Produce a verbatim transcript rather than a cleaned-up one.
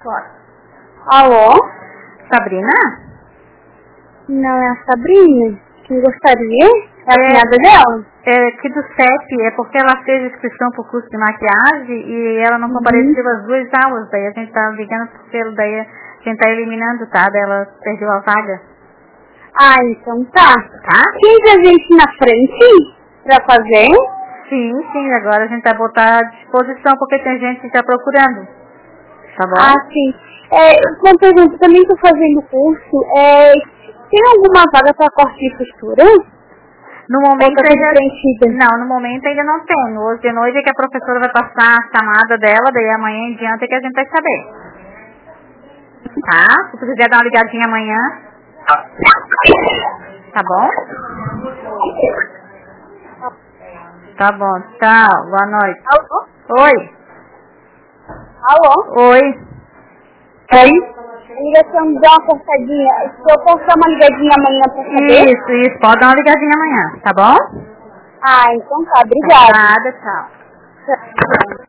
Bora. Alô? Sabrina? Não é a Sabrina? Quem gostaria? É a É. cunhada dela? É aqui do C E P, é porque ela fez inscrição pro curso de maquiagem e ela não Uhum. compareceu às duas aulas, daí a gente tá ligando pelo, daí a gente tá eliminando, tá? Daí ela perdeu a vaga. Ah, então tá. Tá? Quem a gente na frente pra fazer? Sim, sim, agora a gente vai botar à disposição porque tem gente que tá procurando. Tá bom? Ah, sim. É, uma pergunta, também tô fazendo curso. É, tem alguma vaga pra corte e costura? No momento Ou tá tudo ainda, preenchida? não, no momento ainda não tem. Hoje de noite é que a professora vai passar a chamada dela, daí amanhã em diante é que a gente vai saber. Tá? Se tu quiser dar uma ligadinha amanhã. Tá bom? Tá bom, tchau, boa noite. Alô? Oi. Alô? Oi. Oi? A ligação me dá uma cortadinha. Se eu posso dar uma ligadinha amanhã pra saber? Isso, isso, pode dar uma ligadinha amanhã, tá bom? Ah, então tá. Obrigada. Nada, tchau. Tchau.